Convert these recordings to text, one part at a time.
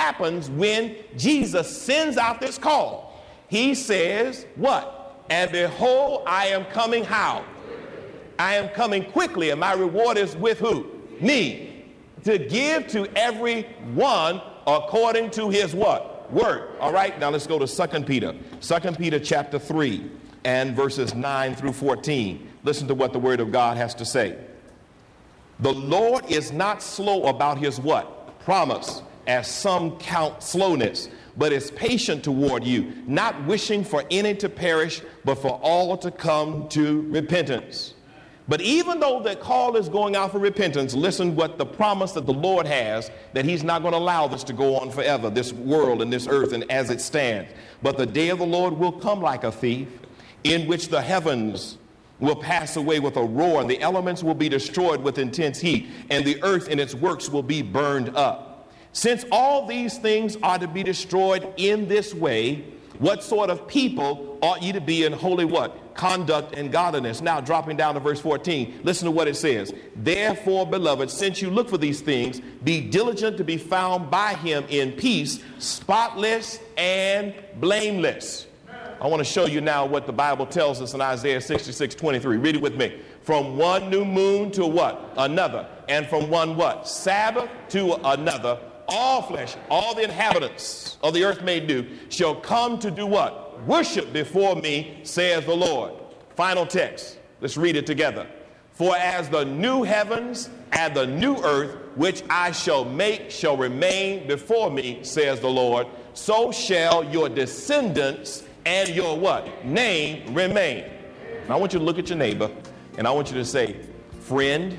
happens when Jesus sends out this call? He says, what? And behold, I am coming how? I am coming quickly, and my reward is with who? Me. To give to every one according to his what? Word. All right, now let's go to 2 Peter. 2 Peter chapter 3 and verses 9 through 14. Listen to what the word of God has to say. The Lord is not slow about his what? Promise, as some count slowness, but is patient toward you, not wishing for any to perish, but for all to come to repentance. But even though the call is going out for repentance, listen what the promise that the Lord has, that he's not going to allow this to go on forever, this world and this earth and as it stands. But the day of the Lord will come like a thief, in which the heavens will pass away with a roar, and the elements will be destroyed with intense heat, and the earth and its works will be burned up. Since all these things are to be destroyed in this way, what sort of people ought ye to be in holy what? Conduct and godliness. Now dropping down to verse 14, listen to what it says. Therefore, beloved, since you look for these things, be diligent to be found by him in peace, spotless and blameless. I want to show you now what the Bible tells us in Isaiah 66:23. Read it with me. From one new moon to what? Another. And from one what? Sabbath to another. All flesh, all the inhabitants of the earth made new, shall come to do what? Worship before me, says the Lord. Final text. Let's read it together. For as the new heavens and the new earth, which I shall make, shall remain before me, says the Lord, so shall your descendants and your what? Name remain. Now I want you to look at your neighbor, and I want you to say, friend,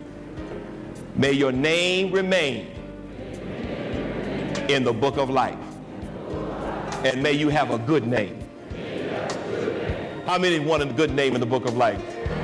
may your name remain in the book of life, and may you have a good name. How many want a good name in the book of life?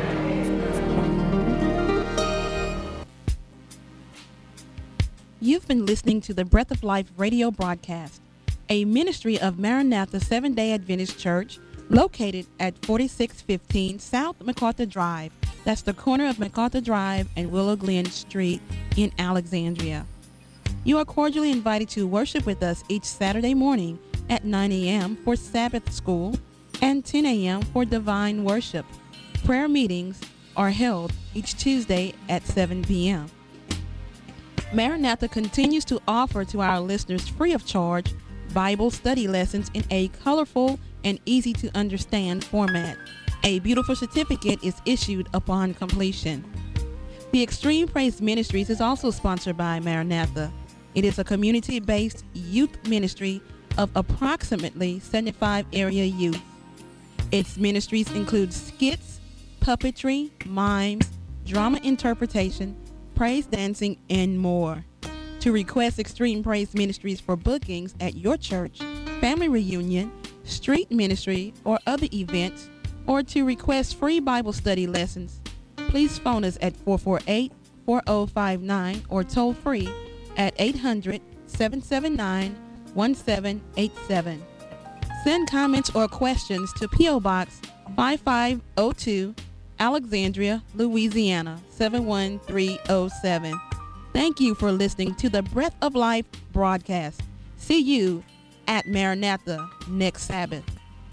You've been listening to the Breath of Life radio broadcast, a ministry of Maranatha Seventh-day Adventist Church located at 4615 South MacArthur Drive. That's the corner of MacArthur Drive and Willow Glen Street in Alexandria. You are cordially invited to worship with us each Saturday morning at 9 a.m. for Sabbath school and 10 a.m. for divine worship. Prayer meetings are held each Tuesday at 7 p.m. Maranatha continues to offer to our listeners free of charge Bible study lessons in a colorful and easy to understand format. A beautiful certificate is issued upon completion. The Extreme Praise Ministries is also sponsored by Maranatha. It is a community-based youth ministry of approximately 75 area youth. Its ministries include skits, puppetry, mimes, drama interpretation, praise dancing, and more. To request Extreme Praise Ministries for bookings at your church, family reunion, street ministry, or other events, or to request free Bible study lessons, please phone us at 448-4059 or toll free at 800-779-1787. Send comments or questions to P.O. Box 5502, Alexandria, Louisiana 71307. Thank you for listening to the Breath of Life broadcast. See you at Maranatha next Sabbath.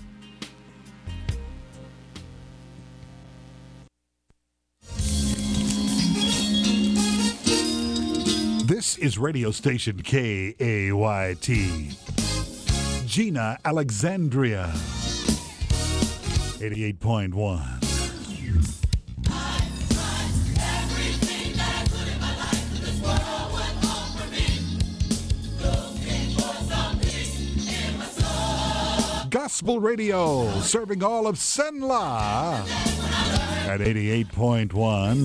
This is radio station KAYT. Gina, Alexandria. 88.1. Gospel Radio, serving all of Senla at 88.1.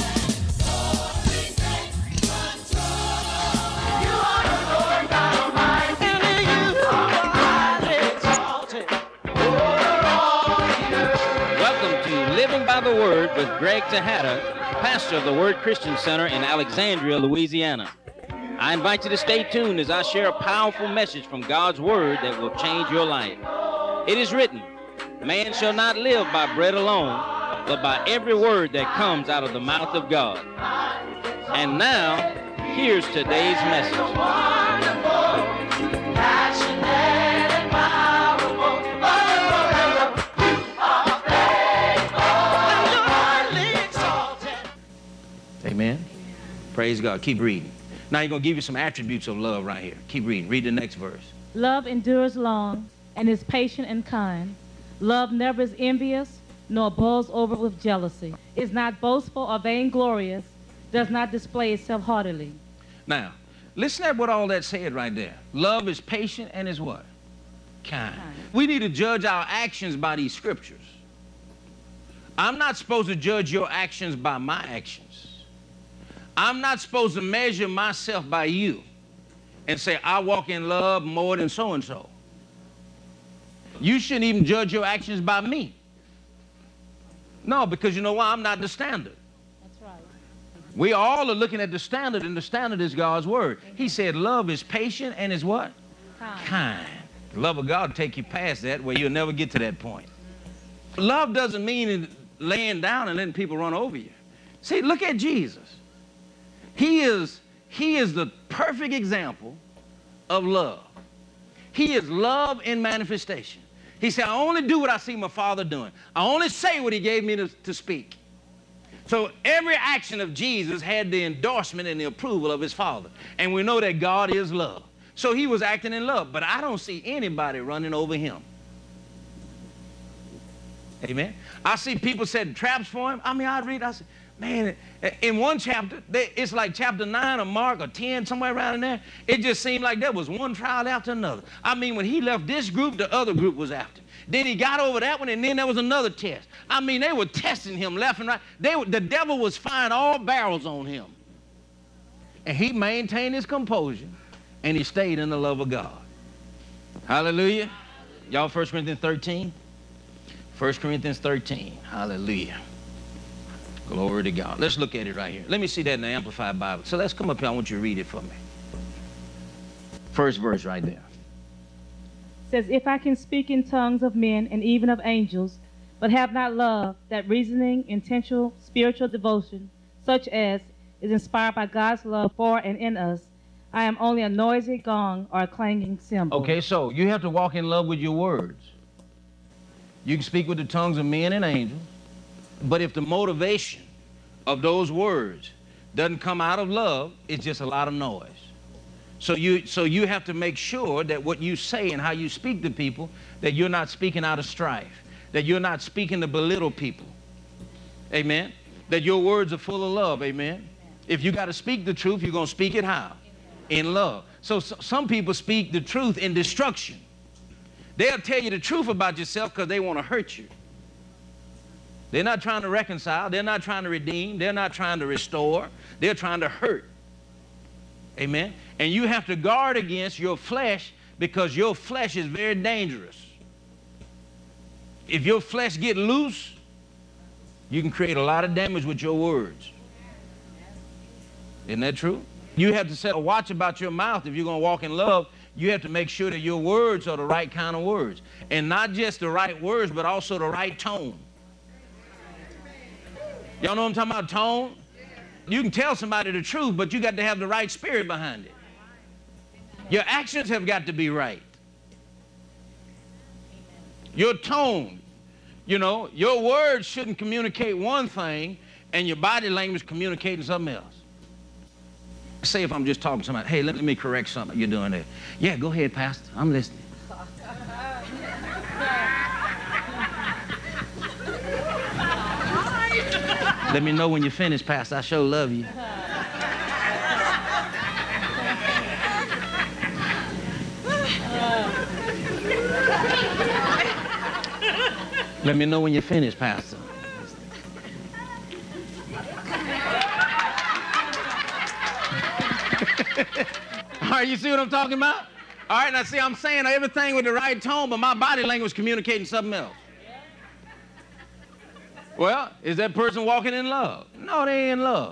By the Word with Greg Tejada, pastor of the Word Christian Center in Alexandria, Louisiana. I invite you to stay tuned as I share a powerful message from God's Word that will change your life. It is written, man shall not live by bread alone, but by every word that comes out of the mouth of God. And now, here's today's message. Praise God. Keep reading. Now he's going to give you some attributes of love right here. Keep reading. Read the next verse. Love endures long and is patient and kind. Love never is envious, nor boils over with jealousy, is not boastful or vainglorious, does not display itself haughtily. Now, listen at what all that said right there. Love is patient and is what? Kind. We need to judge our actions by these scriptures. I'm not supposed to judge your actions by my actions. I'm not supposed to measure myself by you and say, I walk in love more than so-and-so. You shouldn't even judge your actions by me. No, because you know why? I'm not the standard. That's right. We all are looking at the standard, and the standard is God's word. He said love is patient and is what? Kind. The love of God will take you past that where you'll never get to that point. Love doesn't mean laying down and letting people run over you. See, look at Jesus. He is the perfect example of love. He is love in manifestation. He said, I only do what I see my Father doing. I only say what he gave me to speak. So every action of Jesus had the endorsement and the approval of his Father. And we know that God is love. So he was acting in love. But I don't see anybody running over him. Amen. I see people setting traps for him. I mean, I say, man, in one chapter, it's like chapter 9 or Mark or 10, somewhere around in there. It just seemed like there was one trial after another. I mean, when he left this group, the other group was after him. Then he got over that one, and then there was another test. I mean, they were testing him left and right. The devil was firing all barrels on him. And he maintained his composure, and he stayed in the love of God. Hallelujah. Y'all 1 Corinthians 13? 1 Corinthians 13. Hallelujah. Glory to God. Let's look at it right here. Let me see that in the Amplified Bible. So let's come up here. I want you to read it for me. First verse right there. It says, if I can speak in tongues of men and even of angels, but have not love, that reasoning, intentional, spiritual devotion, such as is inspired by God's love for and in us, I am only a noisy gong or a clanging cymbal. Okay, so you have to walk in love with your words. You can speak with the tongues of men and angels, but if the motivation of those words doesn't come out of love, it's just a lot of noise. So you have to make sure that what you say and how you speak to people, that you're not speaking out of strife, that you're not speaking to belittle people. Amen? That your words are full of love. Amen? If you got to speak the truth, you're going to speak it how? In love. So some people speak the truth in destruction. They'll tell you the truth about yourself because they want to hurt you. They're not trying to reconcile. They're not trying to redeem. They're not trying to restore. They're trying to hurt. Amen? And you have to guard against your flesh because your flesh is very dangerous. If your flesh get loose, you can create a lot of damage with your words. Isn't that true? You have to set a watch about your mouth. If you're going to walk in love, you have to make sure that your words are the right kind of words. And not just the right words, but also the right tone. Y'all know what I'm talking about, tone? You can tell somebody the truth, but you got to have the right spirit behind it. Your actions have got to be right. Your tone, you know, your words shouldn't communicate one thing and your body language communicating something else. Say if I'm just talking to somebody, hey, let me correct something you're doing there. Yeah, go ahead, Pastor. I'm listening. Let me know when you're finished, Pastor. I sure love you. Let me know when you're finished, Pastor. All right, you see what I'm talking about? All right, now see, I'm saying everything with the right tone, but my body language communicating something else. Well, is that person walking in love? No, they ain't in love.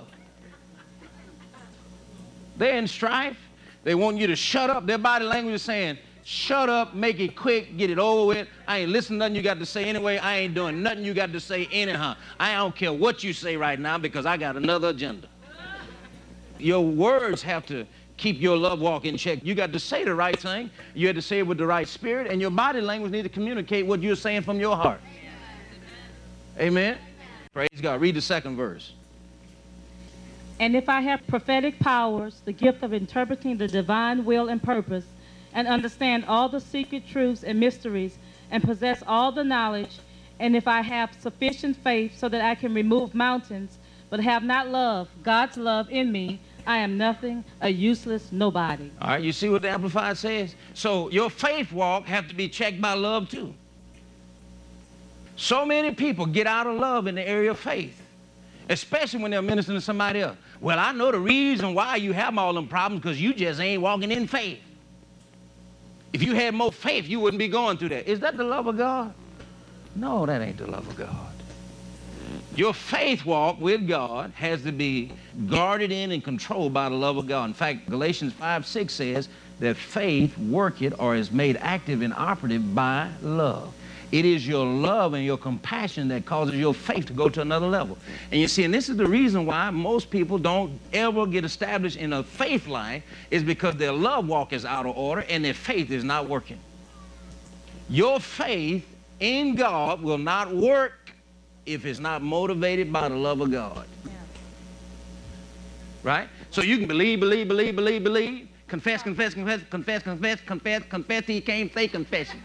They're in strife. They want you to shut up. Their body language is saying, shut up, make it quick, get it over with. I ain't listening to nothing you got to say anyway. I ain't doing nothing you got to say anyhow. I don't care what you say right now because I got another agenda. Your words have to keep your love walk in check. You got to say the right thing. You have to say it with the right spirit, and your body language needs to communicate what you're saying from your heart. Amen? Praise God. Read the second verse. And if I have prophetic powers, the gift of interpreting the divine will and purpose, and understand all the secret truths and mysteries, and possess all the knowledge, and if I have sufficient faith so that I can remove mountains, but have not love, God's love in me, I am nothing, a useless nobody. All right, you see what the Amplified says? So your faith walk have to be checked by love too. So many people get out of love in the area of faith, especially when they're ministering to somebody else. Well, I know the reason why you have all them problems because you just ain't walking in faith. If you had more faith, you wouldn't be going through that. Is that the love of God? No, that ain't the love of God. Your faith walk with God has to be guarded in and controlled by the love of God. In fact, Galatians 5:6 says that faith worketh or is made active and operative by love. It is your love and your compassion that causes your faith to go to another level. And you see, and this is the reason why most people don't ever get established in a faith life, is because their love walk is out of order and their faith is not working. Your faith in God will not work if it's not motivated by the love of God. Yeah. Right? So you can believe, confess till you can't say confession.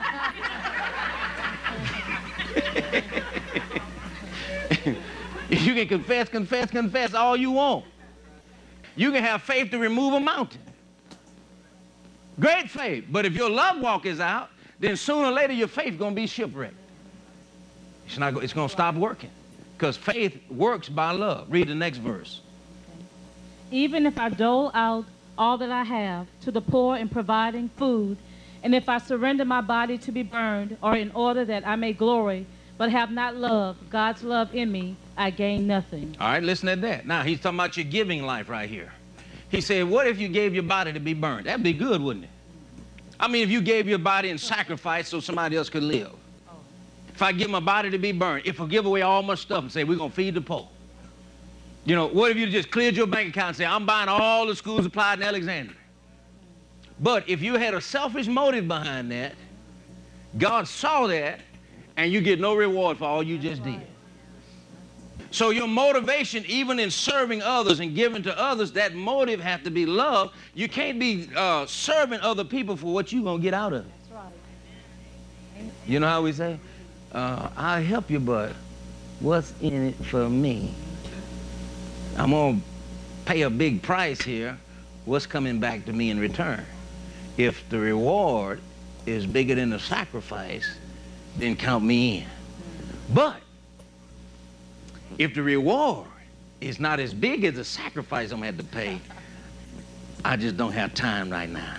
You can confess all you want. You can have faith to remove a mountain. Great faith. But if your love walk is out, then sooner or later your faith is going to be shipwrecked. It's going to stop working because faith works by love. Read the next verse. Even if I dole out all that I have to the poor in providing food, and if I surrender my body to be burned, or in order that I may glory, but have not love, God's love in me, I gain nothing. All right, listen to that. Now, he's talking about your giving life right here. He said, what if you gave your body to be burned? That'd be good, wouldn't it? I mean, if you gave your body in sacrifice so somebody else could live. If I give my body to be burned, if I give away all my stuff and say, we're going to feed the poor. You know, what if you just cleared your bank account and say, I'm buying all the school supplies in Alexandria? But if you had a selfish motive behind that, God saw that, and you get no reward for all you just did. So your motivation, even in serving others and giving to others, that motive has to be love. You can't be serving other people for what you're going to get out of it. That's right. You know how we say? I'll help you, but what's in it for me? I'm going to pay a big price here. What's coming back to me in return? If the reward is bigger than the sacrifice, then count me in. But if the reward is not as big as the sacrifice I'm going to have to pay, I just don't have time right now.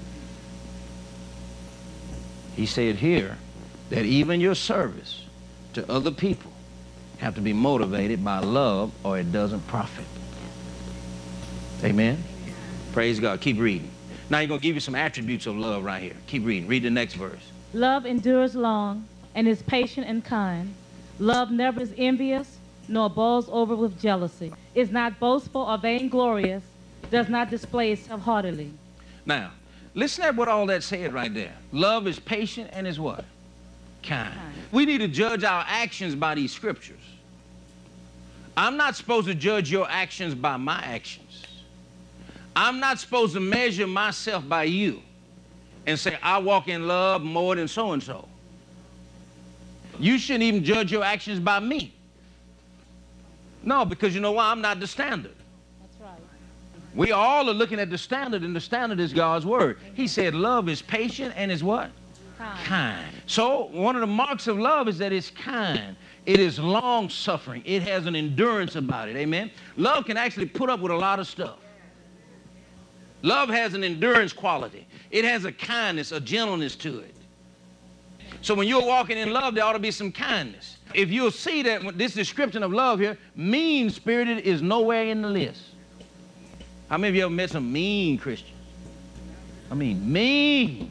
He said here that even your service to other people have to be motivated by love or it doesn't profit. Amen? Praise God. Keep reading. Now he's going to give you some attributes of love right here. Keep reading. Read the next verse. Love endures long and is patient and kind. Love never is envious, nor boils over with jealousy, is not boastful or vainglorious, does not display itself haughtily. Now, listen at what all that said right there. Love is patient and is what? Kind. We need to judge our actions by these scriptures. I'm not supposed to judge your actions by my actions. I'm not supposed to measure myself by you and say, I walk in love more than so-and-so. You shouldn't even judge your actions by me. No, because you know why? I'm not the standard. That's right. We all are looking at the standard, and the standard is God's word. He said love is patient and is what? Kind. So one of the marks of love is that it's kind. It is long-suffering. It has an endurance about it. Amen? Love can actually put up with a lot of stuff. Love has an endurance quality. It has a kindness, a gentleness to it. So when you're walking in love, there ought to be some kindness. If you'll see that this description of love here, mean-spirited is nowhere in the list. How many of you ever met some mean Christians? I mean, mean.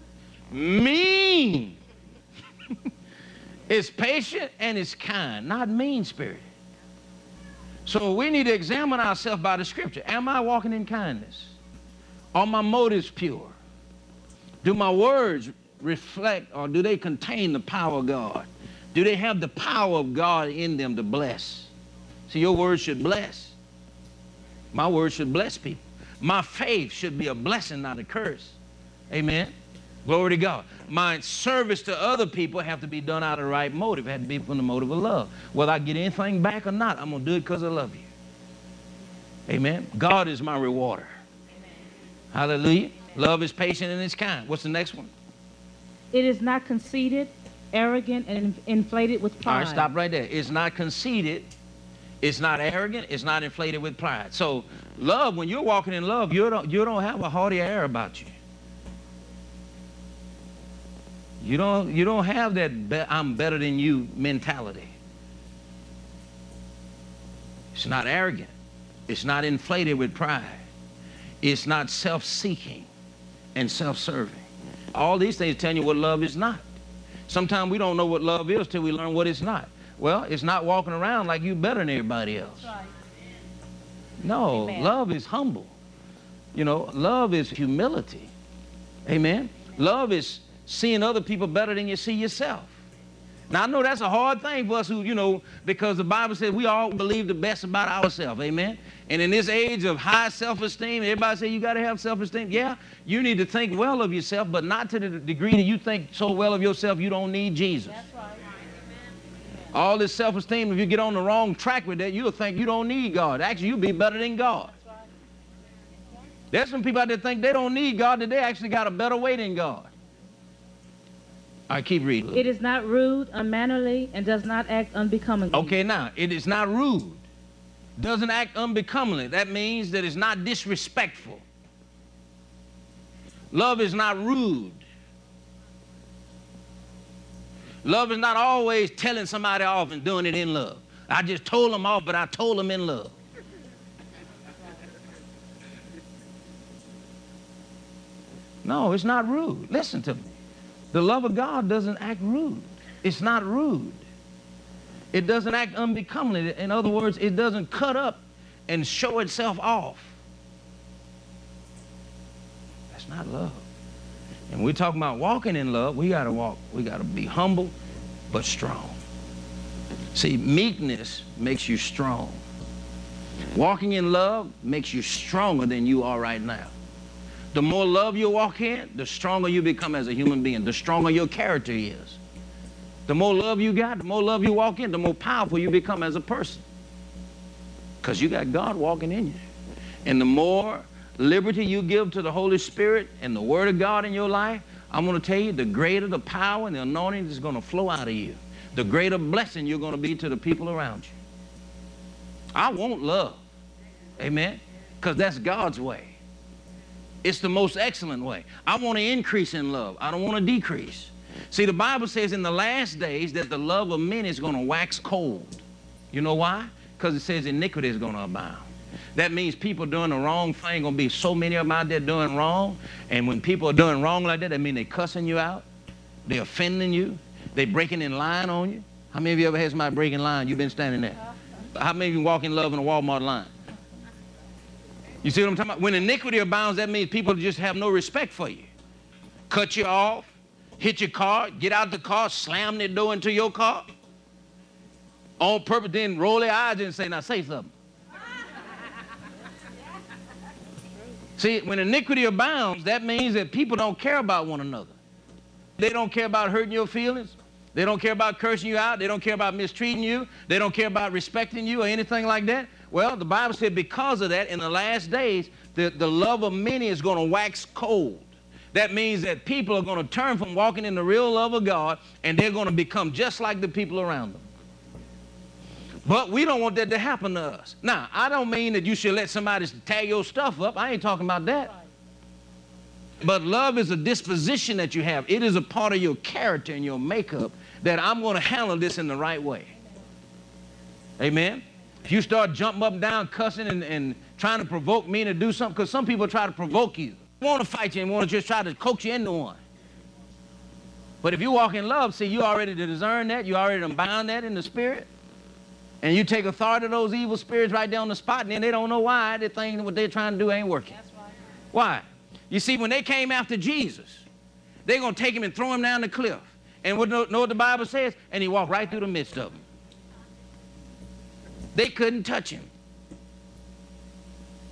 Mean. It's patient and it's kind, not mean-spirited. So we need to examine ourselves by the scripture. Am I walking in kindness? Are my motives pure? Do my words reflect or do they contain the power of God? Do they have the power of God in them to bless? See, your words should bless. My word should bless people. My faith should be a blessing, not a curse. Amen. Glory to God. My service to other people have to be done out of the right motive. It had to be from the motive of love. Whether I get anything back or not, I'm going to do it because I love you. Amen. God is my rewarder. Amen. Hallelujah. Love is patient and it's kind. What's the next one? It is not conceited, arrogant, and inflated with pride. All right, stop right there. It's not conceited. It's not arrogant. It's not inflated with pride. So love, when you're walking in love, you don't have a haughty air about you. You don't have that I'm better than you mentality. It's not arrogant. It's not inflated with pride. It's not self-seeking and self-serving. All these things tell you what love is not. Sometimes we don't know what love is till we learn what it's not. Well, it's not walking around like you better than everybody else. Right. No, amen. Love is humble. You know, love is humility. Amen. Love is seeing other people better than you see yourself. Now, I know that's a hard thing for us who, you know, because the Bible says we all believe the best about ourselves. Amen. And in this age of high self-esteem, everybody say you got to have self-esteem. Yeah, you need to think well of yourself, but not to the degree that you think so well of yourself you don't need Jesus. That's right. All this self-esteem, if you get on the wrong track with that, you'll think you don't need God. Actually, you'll be better than God. There's some people out there think they don't need God, that they actually got a better way than God. All right, keep reading. It is not rude, unmannerly, and does not act unbecomingly. Okay, now, it is not rude. Doesn't act unbecomingly. That means that it's not disrespectful. Love is not rude. Love is not always telling somebody off and doing it in love. I just told them off, but I told them in love. No, it's not rude. Listen to me. The love of God doesn't act rude. It's not rude. It doesn't act unbecomingly. In other words, it doesn't cut up and show itself off. That's not love. And we're talking about walking in love. We got to walk. We got to be humble but strong. See, meekness makes you strong. Walking in love makes you stronger than you are right now. The more love you walk in, the stronger you become as a human being, the stronger your character is. The more love you got, the more love you walk in, the more powerful you become as a person. Because you got God walking in you. And the more liberty you give to the Holy Spirit and the Word of God in your life, I'm going to tell you, the greater the power and the anointing is going to flow out of you. The greater blessing you're going to be to the people around you. I want love. Amen? Because that's God's way. It's the most excellent way. I want to increase in love. I don't want to decrease. See, the Bible says in the last days that the love of men is going to wax cold. You know why? Because it says iniquity is going to abound. That means people doing the wrong thing, going to be so many of them out there doing wrong. And when people are doing wrong like that means they're cussing you out. They're offending you. They're breaking in line on you. How many of you ever had somebody break in line? You've been standing there. How many of you walk in love in a Walmart line? You see what I'm talking about? When iniquity abounds, that means people just have no respect for you. Cut you off, hit your car, get out the car, slam their door into your car. On purpose, then roll their eyes and say, now say something. See, when iniquity abounds, that means that people don't care about one another. They don't care about hurting your feelings. They don't care about cursing you out. They don't care about mistreating you. They don't care about respecting you or anything like that. Well, the Bible said because of that, in the last days, the love of many is going to wax cold. That means that people are going to turn from walking in the real love of God, and they're going to become just like the people around them. But we don't want that to happen to us. Now, I don't mean that you should let somebody tear your stuff up. I ain't talking about that. But love is a disposition that you have. It is a part of your character and your makeup that I'm going to handle this in the right way. Amen? If you start jumping up and down, cussing and trying to provoke me to do something, because some people try to provoke you. They want to fight you and want to just try to coax you into one. But if you walk in love, see, you already discern that. You already bound that in the spirit. And you take authority of those evil spirits right there on the spot, and then they don't know why. They think what they're trying to do ain't working. That's right. Why? You see, when they came after Jesus, they're going to take him and throw him down the cliff. And know what the Bible says? And he walked right through the midst of them. They couldn't touch him.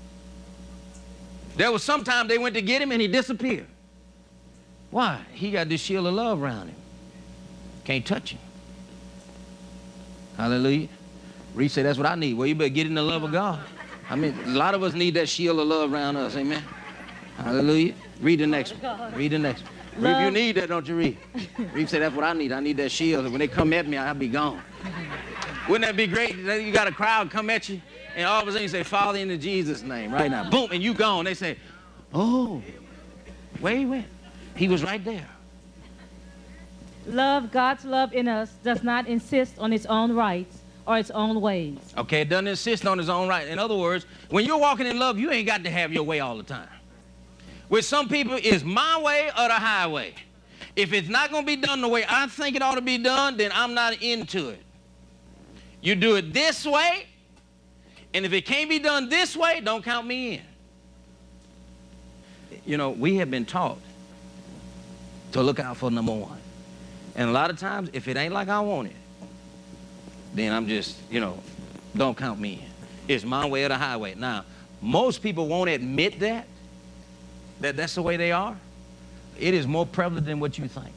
There was sometimes they went to get him and he disappeared. Why? He got this shield of love around him. Can't touch him. Hallelujah. Reed said, that's what I need. Well, you better get in the love of God. I mean, a lot of us need that shield of love around us. Amen. Hallelujah. Read the next one. Read the next one. Reed, you need that, don't you, Reed? Reed said, that's what I need. I need that shield. When they come at me, I'll be gone. Wouldn't that be great? You got a crowd come at you, and all of a sudden you say, Father, in Jesus' name, right now. Boom, and you gone. They say, oh, where he went? He was right there. Love, God's love in us, does not insist on its own rights or its own ways. Okay, it doesn't insist on its own right. In other words, when you're walking in love, you ain't got to have your way all the time. With some people, it's my way or the highway. If it's not going to be done the way I think it ought to be done, then I'm not into it. You do it this way, and if it can't be done this way, don't count me in. You know, we have been taught to look out for number one. And a lot of times, if it ain't like I want it, then I'm just, you know, don't count me in. It's my way or the highway. Now, most people won't admit that that's the way they are. It is more prevalent than what you think.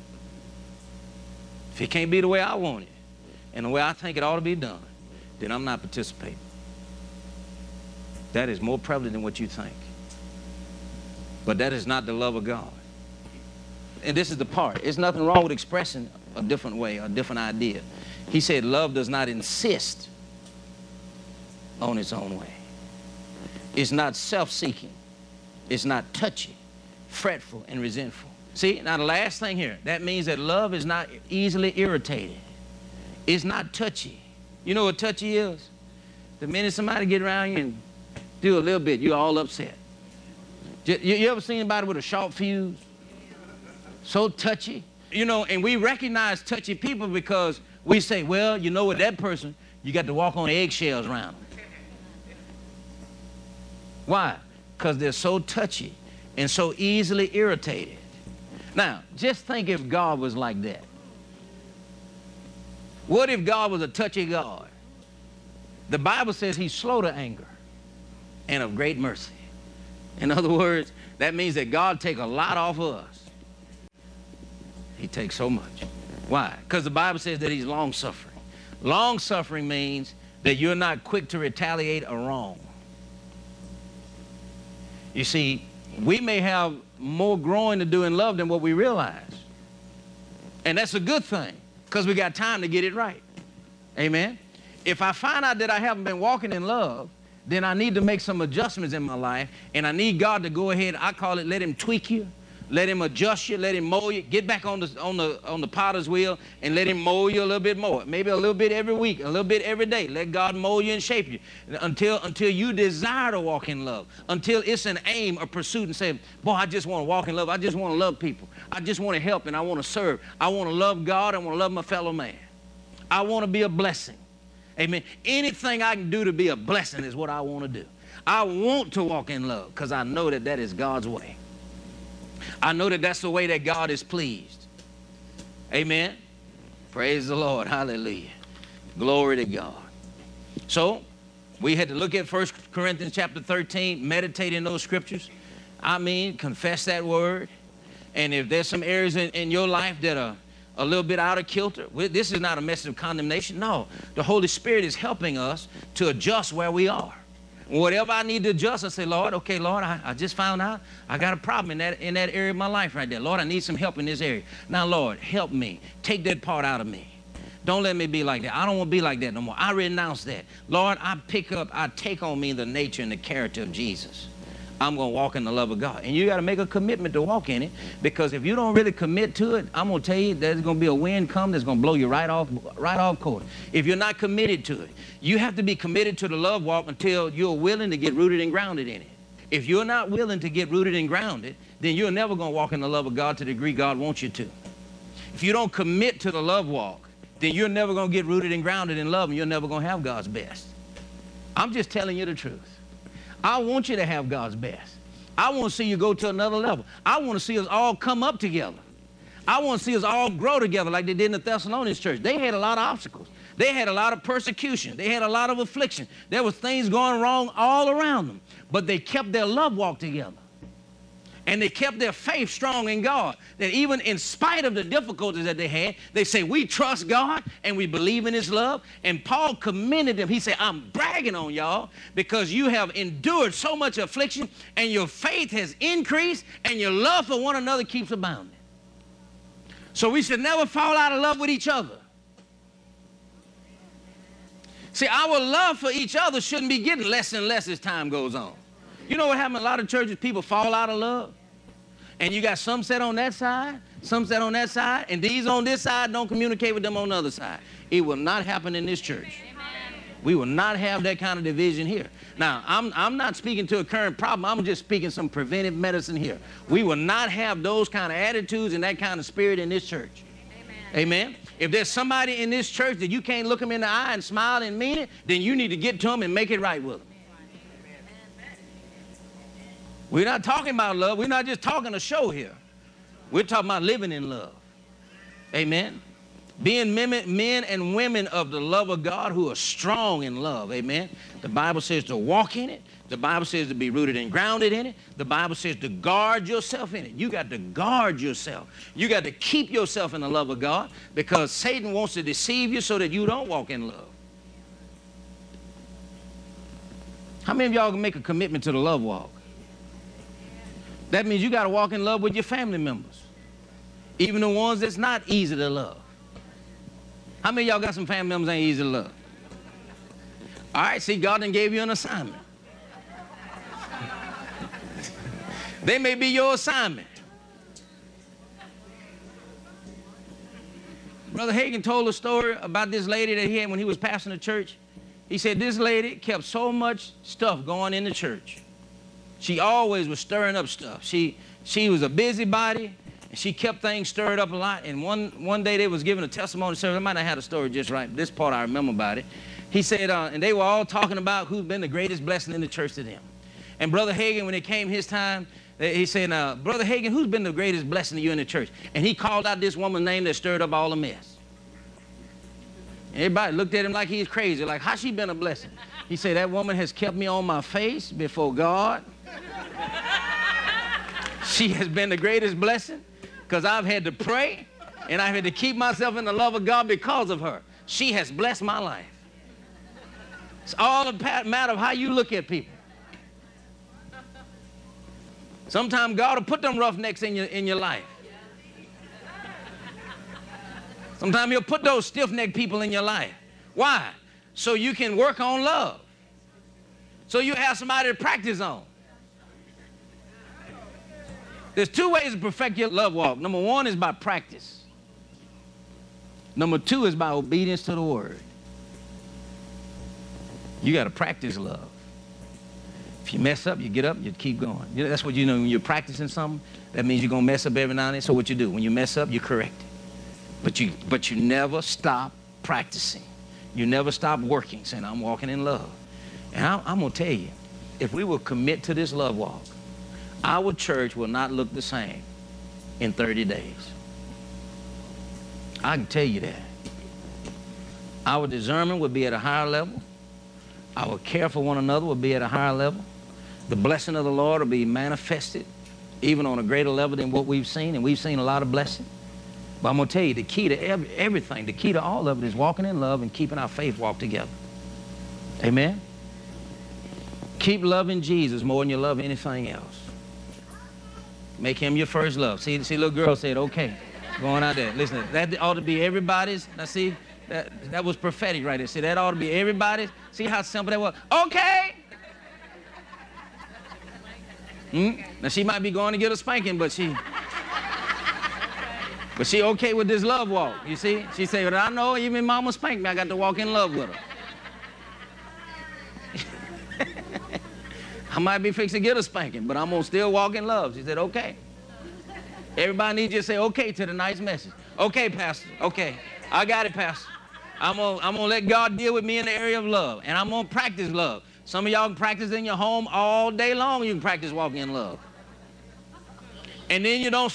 If it can't be the way I want it, and the way I think it ought to be done, then I'm not participating. That is more prevalent than what you think. But that is not the love of God. And this is the part. There's nothing wrong with expressing a different way, a different idea. He said love does not insist on its own way. It's not self-seeking. It's not touchy, fretful, and resentful. See, now the last thing here, that means that love is not easily irritated. It's not touchy. You know what touchy is? The minute somebody get around you and do a little bit, you're all upset. You ever seen anybody with a short fuse? So touchy. You know, and we recognize touchy people because we say, well, you know what, that person, you got to walk on eggshells around them. Why? Because they're so touchy and so easily irritated. Now, just think if God was like that. What if God was a touchy God? The Bible says he's slow to anger and of great mercy. In other words, that means that God takes a lot off of us. He takes so much. Why? Because the Bible says that he's long-suffering. Long-suffering means that you're not quick to retaliate a wrong. You see, we may have more growing to do in love than what we realize. And that's a good thing, because we got time to get it right. Amen? If I find out that I haven't been walking in love, then I need to make some adjustments in my life, and I need God to go ahead, I call it, let him tweak you, let him adjust you, let him mold you, get back on the potter's wheel and let him mold you a little bit more. Maybe a little bit every week, a little bit every day. Let God mold you and shape you until you desire to walk in love, until it's an aim, a pursuit, and say, boy, I just want to walk in love. I just want to love people. I just want to help and I want to serve. I want to love God. I want to love my fellow man. I want to be a blessing. Amen. Anything I can do to be a blessing is what I want to do. I want to walk in love because I know that that is God's way. I know that that's the way that God is pleased. Amen. Praise the Lord. Hallelujah. Glory to God. So we had to look at 1 Corinthians chapter 13, meditate in those scriptures. I mean, confess that word. And if there's some areas in your life that are a little bit out of kilter, this is not a message of condemnation. No, the Holy Spirit is helping us to adjust where we are. Whatever I need to adjust, I say, Lord, okay, Lord, I just found out I got a problem in that area of my life right there. Lord, I need some help in this area. Now, Lord, help me. Take that part out of me. Don't let me be like that. I don't want to be like that no more. I renounce that. Lord, I take on me the nature and the character of Jesus. I'm going to walk in the love of God. And you got to make a commitment to walk in it, because if you don't really commit to it, I'm going to tell you there's going to be a wind come that's going to blow you right off course. If you're not committed to it, you have to be committed to the love walk until you're willing to get rooted and grounded in it. If you're not willing to get rooted and grounded, then you're never going to walk in the love of God to the degree God wants you to. If you don't commit to the love walk, then you're never going to get rooted and grounded in love, and you're never going to have God's best. I'm just telling you the truth. I want you to have God's best. I want to see you go to another level. I want to see us all come up together. I want to see us all grow together like they did in the Thessalonians church. They had a lot of obstacles. They had a lot of persecution. They had a lot of affliction. There was things going wrong all around them. But they kept their love walk together. And they kept their faith strong in God. That even in spite of the difficulties that they had, they say, we trust God and we believe in his love. And Paul commended them. He said, I'm bragging on y'all because you have endured so much affliction and your faith has increased and your love for one another keeps abounding. So we should never fall out of love with each other. See, our love for each other shouldn't be getting less and less as time goes on. You know what happens? A lot of churches, people fall out of love. And you got some set on that side, some set on that side, and these on this side don't communicate with them on the other side. It will not happen in this church. We will not have that kind of division here. Now, I'm not speaking to a current problem. I'm just speaking some preventive medicine here. We will not have those kind of attitudes and that kind of spirit in this church. Amen. If there's somebody in this church that you can't look them in the eye and smile and mean it, then you need to get to them and make it right with them. We're not talking about love. We're not just talking a show here. We're talking about living in love. Amen. Being men and women of the love of God who are strong in love. Amen. The Bible says to walk in it. The Bible says to be rooted and grounded in it. The Bible says to guard yourself in it. You got to guard yourself. You got to keep yourself in the love of God because Satan wants to deceive you so that you don't walk in love. How many of y'all can make a commitment to the love walk? That means you got to walk in love with your family members, even the ones that's not easy to love. How many of y'all got some family members that ain't easy to love? All right, see, God done gave you an assignment. They may be your assignment. Brother Hagin told a story about this lady that he had when he was pastoring the church. He said this lady kept so much stuff going in the church. She always was stirring up stuff. She was a busybody, and she kept things stirred up a lot. And one day they was giving a testimony service. I might not have the story just right. This part I remember about it. He said, and they were all talking about who's been the greatest blessing in the church to them. And Brother Hagin, when it came his time, he said, Brother Hagin, who's been the greatest blessing to you in the church? And he called out this woman's name that stirred up all the mess. Everybody looked at him like he's crazy, like, how's she been a blessing? He said, that woman has kept me on my face before God. She has been the greatest blessing because I've had to pray and I've had to keep myself in the love of God because of her. She has blessed my life. It's all a matter of how you look at people. Sometimes God will put them roughnecks in your life. Sometimes he'll put those stiff-necked people in your life. Why? So you can work on love. So you have somebody to practice on. There's two ways to perfect your love walk. Number one is by practice. Number two is by obedience to the word. You got to practice love. If you mess up, you get up, you keep going. You know, that's what you know when you're practicing something. That means you're going to mess up every now and then. So what you do, when you mess up, you correct it. But you never stop practicing. You never stop working, saying, I'm walking in love. And I'm going to tell you, if we will commit to this love walk, our church will not look the same in 30 days. I can tell you that. Our discernment will be at a higher level. Our care for one another will be at a higher level. The blessing of the Lord will be manifested even on a greater level than what we've seen, and we've seen a lot of blessing. But I'm going to tell you, the key to everything, the key to all of it is walking in love and keeping our faith walk together. Amen? Keep loving Jesus more than you love anything else. Make him your first love. See, little girl said, okay, going out there. Listen, that ought to be everybody's. Now, see, that was prophetic right there. See, that ought to be everybody's. See how simple that was? Okay. Now, she might be going to get a spanking, but she okay with this love walk, you see? She said, well, I know even mama spanked me. I got to walk in love with her. I might be fixing to get a spanking, but I'm going to still walk in love. She said, okay. Everybody needs you to say okay to the nice message. Okay, Pastor. Okay. I got it, Pastor. I'm gonna let God deal with me in the area of love, and I'm going to practice love. Some of y'all can practice in your home all day long. You can practice walking in love. And then you don't